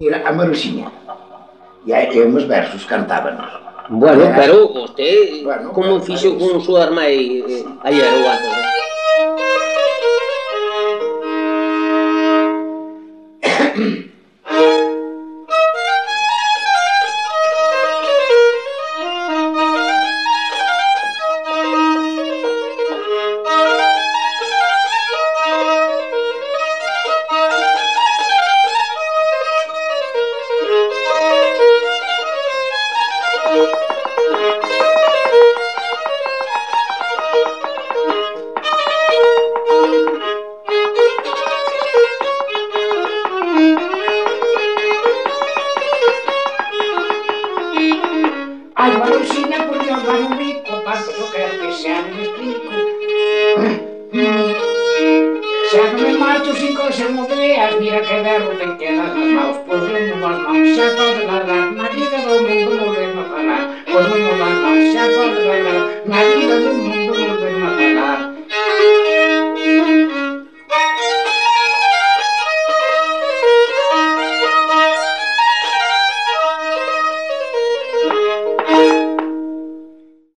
Era a Maruxiña. E aí uns versos cantábanos. Bueno, Era- pero usted, Bueno, como pero fixo con o súa armai ayer ou antes? Ai, Maruxiña, por Dios, vai un bico, tanto eu quero que xa non me explico. Xa non me marcho sin coser moveas, mira que berro te quedas nas maus, pois non mo vas mãos, xa pode largar, na vida do mundo volvemos a falar, pois non mo vas mãos, xa pode largar, na vida do mundo